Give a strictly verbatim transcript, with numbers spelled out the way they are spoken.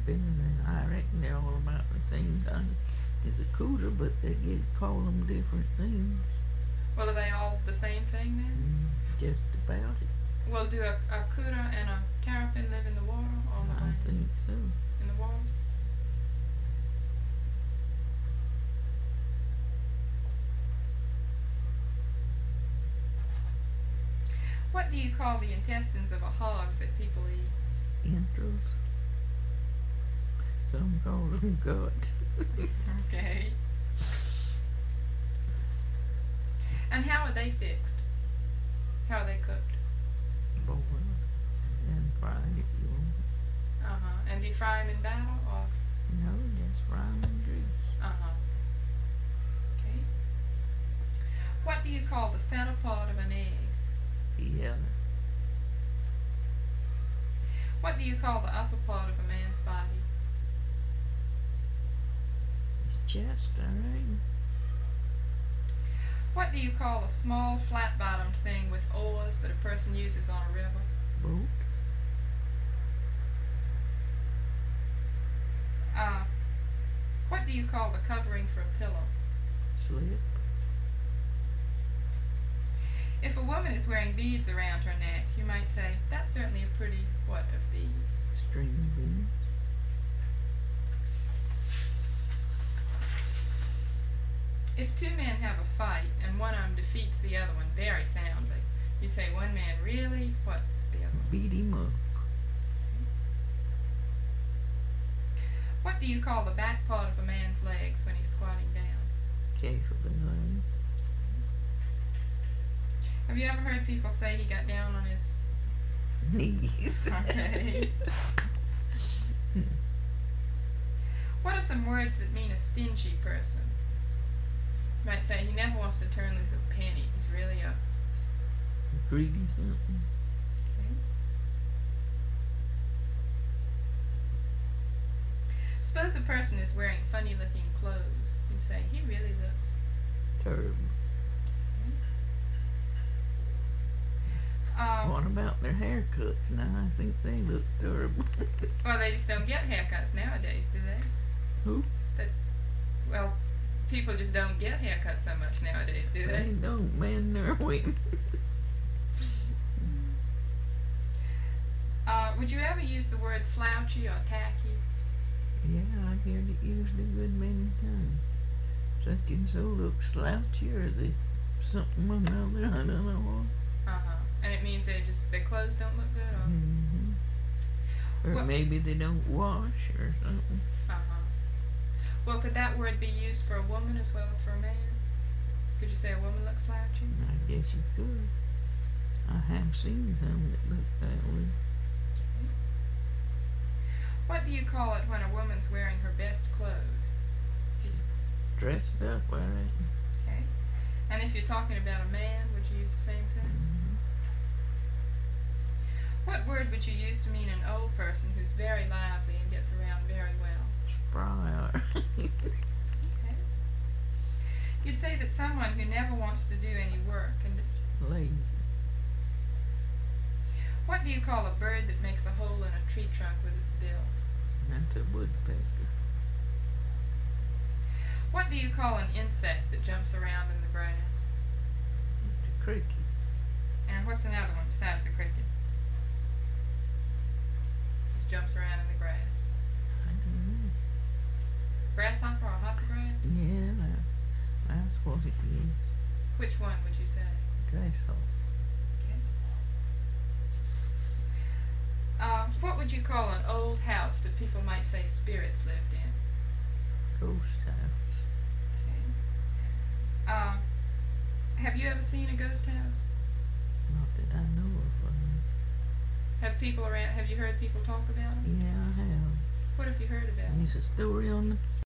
been, I reckon they're all about the same thing as a cooter, but they get call them different things. Well, are they all the same thing then? Mm, just about it. Well, do a, a cutter and a terrapin live in the water or on the I land? think so. In the water? What do you call the intestines of a hog that people eat? Entrails. Some call them gut. Okay. And how are they fixed? How are they cooked? Boiled and fried if you want. Uh huh. And do you fry them in batter or? No, just fry them in grease. Uh huh. Okay. What do you call the center part of an egg? Yeah. What do you call the upper part of a man's body? It's chest, alright. What do you call a small flat-bottomed thing with oars that a person uses on a river? Boat. Uh, what do you call the covering for a pillow? Slip. If a woman is wearing beads around her neck, you might say, that's certainly a pretty what of beads? String beans. If two men have a fight and one of them defeats the other one very soundly, you say one man really, what's the other one? Beat him up. What do you call the back part of a man's legs when he's squatting down? Carefully. Have you ever heard people say he got down on his Knees. Okay. What are some words that mean a stingy person? You might say he never wants to turn loose a penny. He's really a Greedy something. okay. Suppose a person is wearing funny looking clothes. You say he really looks Terrible. Um, What about their haircuts now? I think they look terrible. well, they just don't get haircuts nowadays, do they? Who? That, well, people just don't get haircuts so much nowadays, do They they? don't, men nor women. Uh, would you ever use the word slouchy or tacky? Yeah, I've heard it used a good many times. Such and so looks slouchy or they something or another, I don't know. Uh-huh. And it means they just their clothes don't look good, or Mm-hmm. Or Well- maybe they don't wash or something. uh-huh. Well, could that word be used for a woman as well as for a man? Could you say a woman looks slouchy? I guess you could. I have seen some that look that way. What do you call it when a woman's wearing her best clothes? Dressed up, I reckon. Okay. And if you're talking about a man, would you use the same thing? Mm-hmm. What word would you use to mean an old person who's very lively and gets around very well? Spry. Okay. You'd say that someone who never wants to do any work. And Lazy. what do you call a bird that makes a hole in a tree trunk with its bill? That's a woodpecker. What do you call an insect that jumps around in the grass? It's a cricket. And what's another one besides the cricket? Just jumps around in the grass. I don't know. Grasshopper or hoppergrass? Yeah, that, that's what it is. Which one would you say? Grasshopper. Okay. Uh, what would you call an old house that people might say spirits lived in? Ghost house. Okay. Uh, have you ever seen a ghost house? Not that I know of. Uh, Have people around? Have you heard people talk about them? yeah, I have. What have you heard about them? There's a story on the